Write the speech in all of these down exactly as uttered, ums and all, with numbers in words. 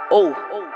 Oh.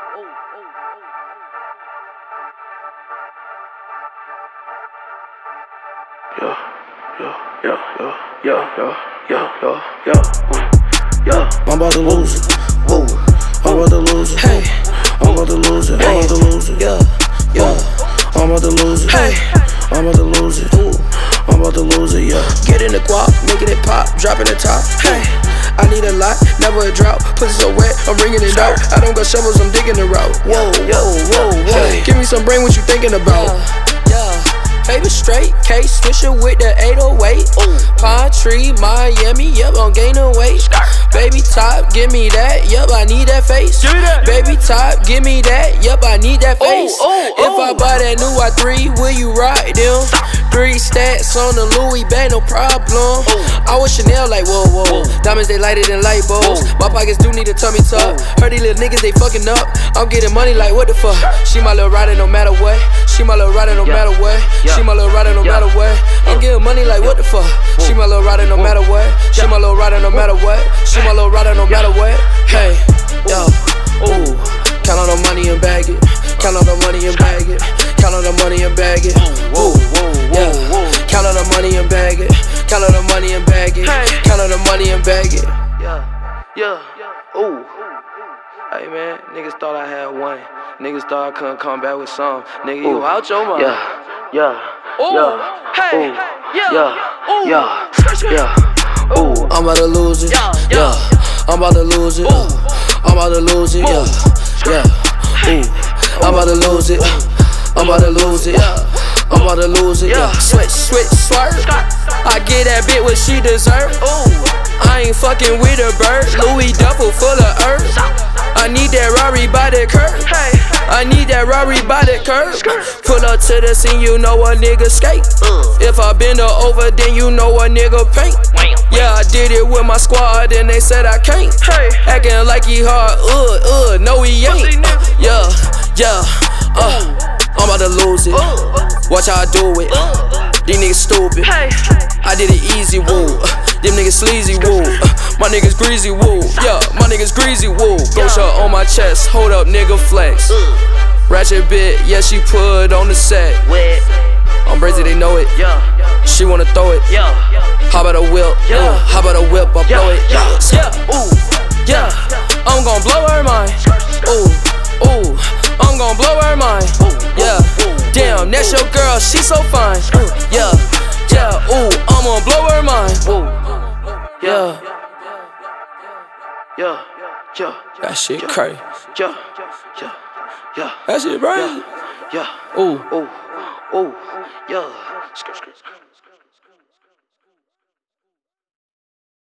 Yeah, yeah, yeah, yeah, yeah, yeah, yeah, yeah, yeah. I'm about to lose it. Whoa, I'm about to lose it. hey, I'm about to lose it. I'm about to lose it. yeah, yeah. I'm about to lose it. Hey, I'm about to lose it. I'm about to lose it. Yeah. get in the guap, making it pop, dropping the top. Hey, I need a lot, never a drought. Pussy so wet, I'm bringing it out. I don't got shovels, I'm digging the route. Whoa, whoa, whoa, whoa. Hey. Give me some brain, what you thinking about? Yeah, yeah. Paper straight, case switcher with the eight oh eight. Pine tree, Miami, yep, I'm gaining weight. Baby top, give me that, yep, I need that face. that. Baby top, give me that, yep, I need that face. Ooh, ooh, if I ooh. buy that new I three, will you ride them? Three stacks on the Louis bag, no problem. I was Chanel like whoa, whoa. Diamonds they lighter than light bulbs. My pockets do need a tummy tuck. Heard these little niggas they fucking up. I'm getting money like what the fuck. She my little rider no matter what. She my little rider no Yeah. matter what. Yeah. She my little rider no Yeah. matter what. I'm getting money like what the fuck. She my little rider no matter what. She my little rider no matter what. She my little rider no matter what. Hey, yo, ooh, count on the money and bag it. Count on the money and bag it. Count on the money and bag it. Ooh, yeah. Count on the money and bag it. Count on the money and bag it. Count on the money and bag it. Yeah, yeah, ooh. Hey man, niggas thought I had one. Niggas thought I couldn't come back with some. Nigga, you out your mind. Yeah. Yeah. Ooh, Yeah. hey, Ooh. yeah, Yeah. ooh, Yeah. Yeah. Ooh. I'm about to lose it. Yeah, Yeah. yeah. I'm about to lose it. Uh, I'm about to lose it. Yeah. Yeah. Ooh. I'm about to lose it. I'm about to lose it. I'm about to lose it. Yeah. Switch, switch, swerve. I get that bit what she deserve. I ain't fucking with a bird. Louis duffel full of earth. I need that Rari by the curb. I need that Rari by the curb. Pull up to the scene, you know a nigga skate. If I bend her over, then you know a nigga paint. Yeah, I did it with my squad, and they said I can't. Acting like he hard, uh, uh, no he ain't. Uh, yeah, yeah, uh, I'm about to lose it. Watch how I do it. These niggas stupid. I did it easy, woo. Them niggas sleazy, woo. My niggas greasy, woo. Yeah, my niggas greasy, woo. Go shot on my chest, hold up, nigga flex. Ratchet bit, yeah, she put on the set. I'm brazy, they know it. She wanna throw it. How about a whip? Uh, how about a whip? I blow it. Yeah, ooh, yeah. I'm gon' blow her mind. Ooh, ooh. I'm gon' blow her mind. Yeah, damn, that's your girl, she so fine. Yeah, yeah, ooh, I'm gon' blow her mind. Yeah, yeah, yeah. That shit crazy. Yeah, yeah, yeah. That shit crazy. Yeah, ooh, ooh, ooh, yeah.